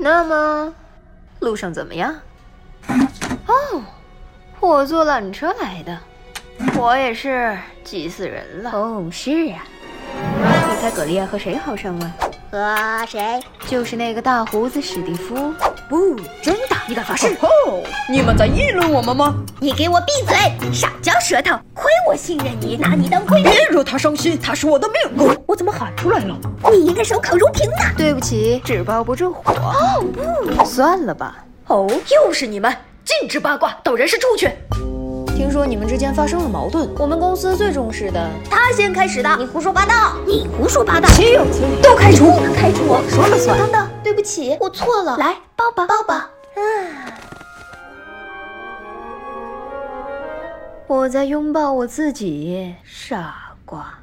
那么，路上怎么样？哦，我坐缆车来的，我也是急死人了。哦，是啊。你猜葛利亚和谁好上吗？ 和谁？ 就是那个大胡子史蒂夫。 不，真的，你敢发誓？ 哦，你们在议论我们吗？ 你给我闭嘴！少嚼舌头！亏我信任你，拿你当闺蜜。 别惹他伤心，他是我的命宫。我怎么喊出来了？ 你应该守口如瓶的。 对不起，纸包不住火。哦不，算了吧。 哦，又是你们！禁止八卦，导人事出去。 听说你们之间发生了矛盾，我们公司最重视的， 他先开始的。你胡说八道！你胡说八道！ 岂有此理！都开除！ 不能开除我， 说了算。 等等，对不起，我错了。来，抱抱，抱抱。 我在拥抱我自己，傻瓜。